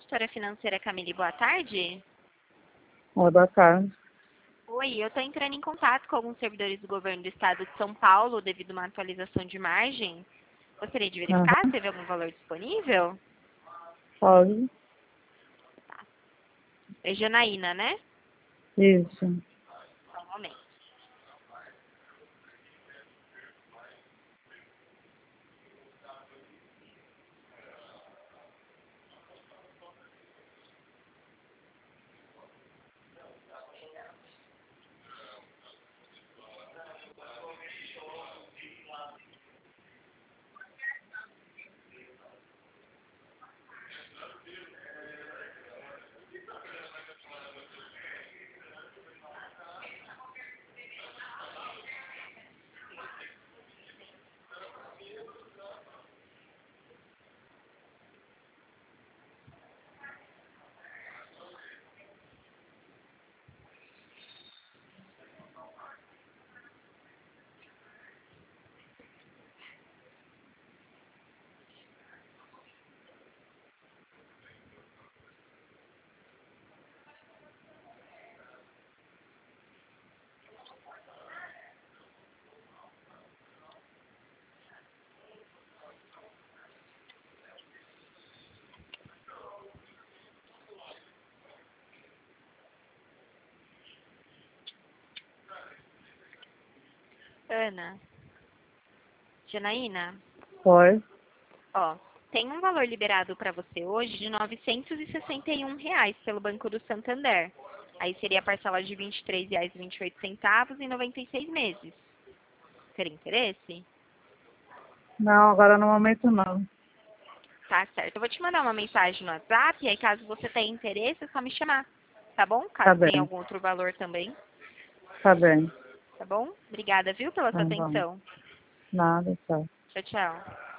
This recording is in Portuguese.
consultora financeira Camille, boa tarde. Oi, boa tarde. Oi, eu estou entrando em contato com alguns servidores do governo do estado de São Paulo devido a uma atualização de margem. Gostaria de verificar se teve algum valor disponível? Pode? É Janaína, né? Isso. Só um momento. Ana, Janaína, Pode? ó, tem um valor liberado para você hoje de R$ 961 pelo Banco do Santander. Aí seria a parcela de R$ 23,28 em 96 meses. Teria interesse? Não, agora no momento não. Tá certo. Eu vou te mandar uma mensagem no WhatsApp, e aí caso você tenha interesse, é só me chamar. Tá bom? Tá Caso tenha bem, algum outro valor também. tá bem. Tá bom? Obrigada, viu, pela Tá sua bom. atenção. Nada, tchau. Tchau, tchau.